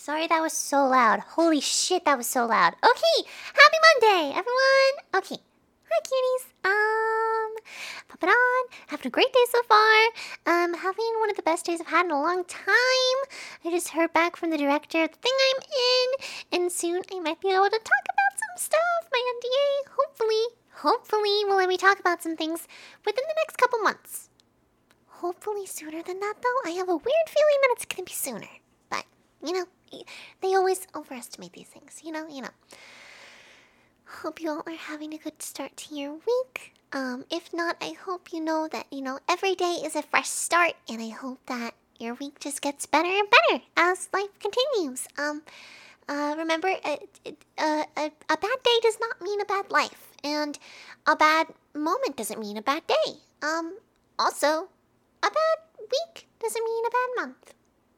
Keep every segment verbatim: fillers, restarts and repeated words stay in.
Sorry that was so loud. Holy shit, that was so loud. Okay, happy Monday, everyone. Okay, hi cuties. Um, pop it on. Having a great day so far. Um, having one of the best days I've had in a long time. I just heard back from the director of the thing I'm in, and soon I might be able to talk about some stuff. My N D A, hopefully, hopefully will let me talk about some things within the next couple months. Hopefully sooner than that, though. I have a weird feeling that it's gonna be sooner. But, you know, they always overestimate these things, you know, you know. Hope you all are having a good start to your week. Um, if not, I hope you know that, you know, every day is a fresh start, and I hope that your week just gets better and better as life continues. Um, uh, remember, uh, uh, a, a bad day does not mean a bad life, and a bad moment doesn't mean a bad day. Um, also, a bad week doesn't mean a bad month.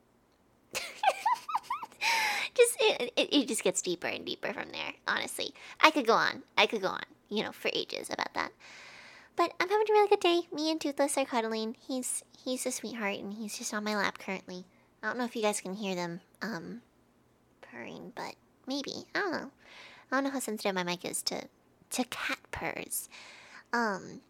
just it, it, it just gets deeper and deeper from there, honestly. I could go on. I could go on, you know, for ages about that. But I'm having a really good day. Me and Toothless are cuddling. He's he's a sweetheart, and he's just on my lap currently. I don't know if you guys can hear them um purring, but maybe. I don't know. I don't know how sensitive my mic is to to cat purrs. Um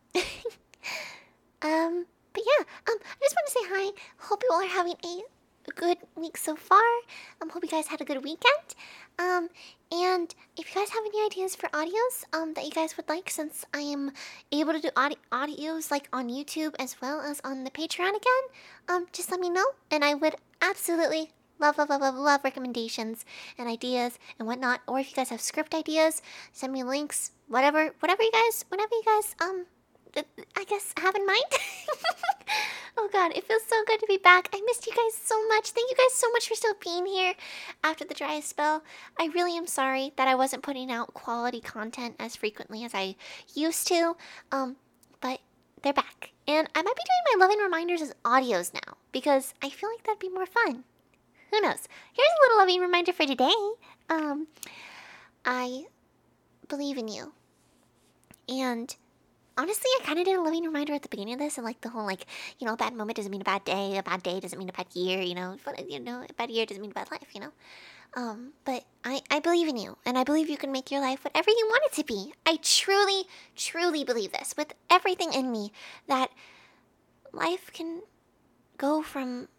Um But yeah, um, I just want to say hi. Hope you all are having a good week so far. Um, hope you guys had a good weekend. Um, and if you guys have any ideas for audios, um, that you guys would like, since I am able to do audi- audios like on YouTube as well as on the Patreon again, um, just let me know, and I would absolutely love, love, love, love, love recommendations and ideas and whatnot. Or if you guys have script ideas, send me links, whatever, whatever you guys, whatever you guys, um. I guess have in mind. Oh god, it feels so good to be back. I missed you guys so much. Thank you guys so much for still being here after the dry spell. I really am sorry that I wasn't putting out quality content as frequently as I used to. Um, but they're back. And I might be doing my loving reminders as audios now, because I feel like that'd be more fun. Who knows? Here's a little loving reminder for today. Um, I believe in you. And honestly, I kind of did a loving reminder at the beginning of this, and like the whole, like, you know, a bad moment doesn't mean a bad day, a bad day doesn't mean a bad year, you know, but, you know, a bad year doesn't mean a bad life, you know. Um, but I, I believe in you, and I believe you can make your life whatever you want it to be. I truly, truly believe this with everything in me, that life can go from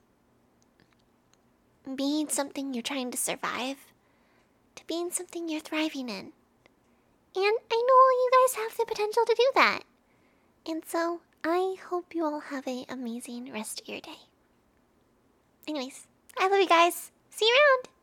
being something you're trying to survive to being something you're thriving in. And I know you guys have the potential to do that. And so, I hope you all have an amazing rest of your day. Anyways, I love you guys. See you around.